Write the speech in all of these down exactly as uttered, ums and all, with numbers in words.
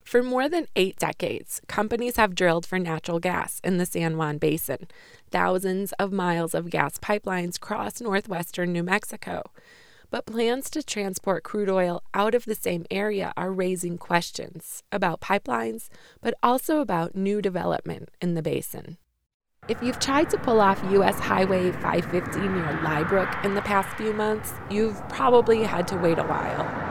For more than eight decades, companies have drilled for natural gas in the San Juan Basin. Thousands of miles of gas pipelines cross northwestern New Mexico. But plans to transport crude oil out of the same area are raising questions about pipelines, but also about new development in the basin. If you've tried to pull off U S Highway five fifty near Lybrook in the past few months, you've probably had to wait a while.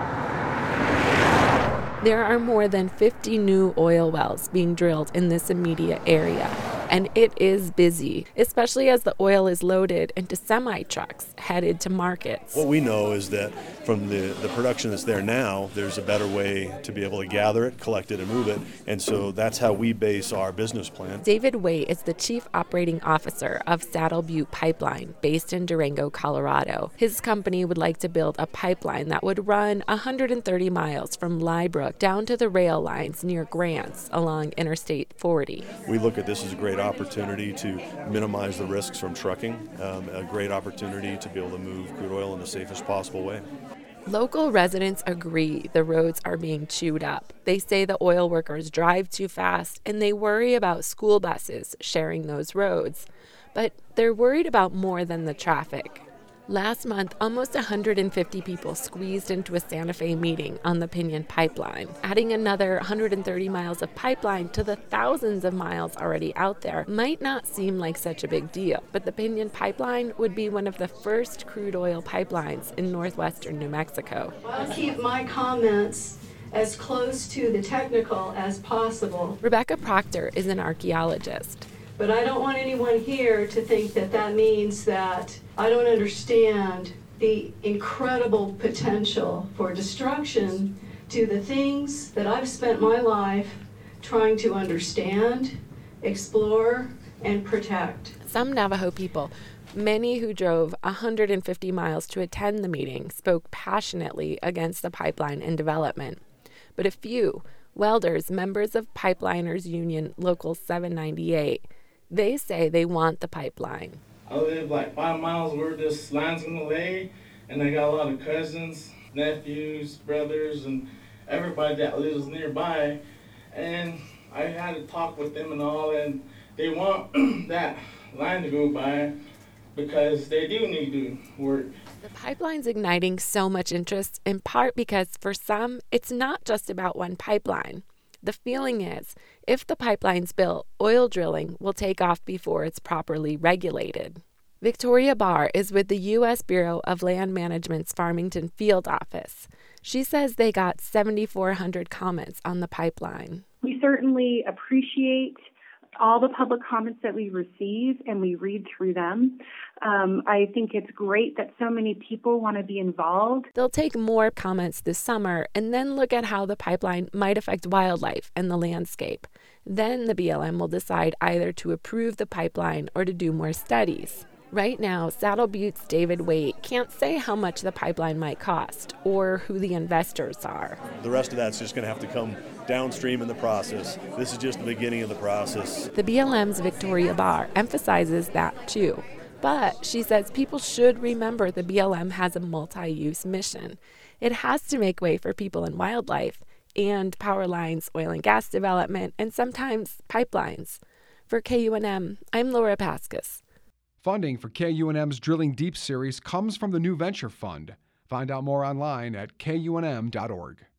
There are more than fifty new oil wells being drilled in this immediate area, and it is busy, especially as the oil is loaded into semi-trucks headed to markets. What we know is that from the, the production that's there now, there's a better way to be able to gather it, collect it, and move it, and so that's how we base our business plan. David Waite is the Chief Operating Officer of Saddle Butte Pipeline, based in Durango, Colorado. His company would like to build a pipeline that would run one hundred thirty miles from Lybrook down to the rail lines near Grants along Interstate forty. We look at this as a great opportunity to minimize the risks from trucking, um, a great opportunity to be able to move crude oil in the safest possible way. Local residents agree the roads are being chewed up. They say the oil workers drive too fast, and they worry about school buses sharing those roads. But they're worried about more than the traffic. Last month, almost one hundred fifty people squeezed into a Santa Fe meeting on the Pinion Pipeline. Adding another one hundred thirty miles of pipeline to the thousands of miles already out there might not seem like such a big deal, but the Pinion Pipeline would be one of the first crude oil pipelines in northwestern New Mexico. I'll keep my comments as close to the technical as possible. Rebecca Proctor is an archaeologist. But I don't want anyone here to think that that means that I don't understand the incredible potential for destruction to the things that I've spent my life trying to understand, explore, and protect. Some Navajo people, many who drove one hundred fifty miles to attend the meeting, spoke passionately against the pipeline and development. But a few, welders, members of Pipeliners Union Local seven ninety-eight, they say they want the pipeline. I live like five miles where this line's gonna lay, and I got a lot of cousins, nephews, brothers, and everybody that lives nearby. And I had to talk with them and all, and they want that line to go by because they do need to work. The pipeline's igniting so much interest in part because for some, it's not just about one pipeline. The feeling is, if the pipeline's built, oil drilling will take off before it's properly regulated. Victoria Barr is with the U S Bureau of Land Management's Farmington Field Office. She says they got seven thousand four hundred comments on the pipeline. We certainly appreciate all the public comments that we receive, and we read through them. Um, I think it's great that so many people want to be involved. They'll take more comments this summer and then look at how the pipeline might affect wildlife and the landscape. Then the B L M will decide either to approve the pipeline or to do more studies. Right now, Saddle Butte's David Waite can't say how much the pipeline might cost or who the investors are. The rest of that's just going to have to come downstream in the process. This is just the beginning of the process. The B L M's Victoria Barr emphasizes that too. But she says people should remember the B L M has a multi-use mission. It has to make way for people and wildlife, and power lines, oil and gas development, and sometimes pipelines. For K U N M, I'm Laura Paskus. Funding for K U N M's Drilling Deep series comes from the New Venture Fund. Find out more online at K U N M dot org.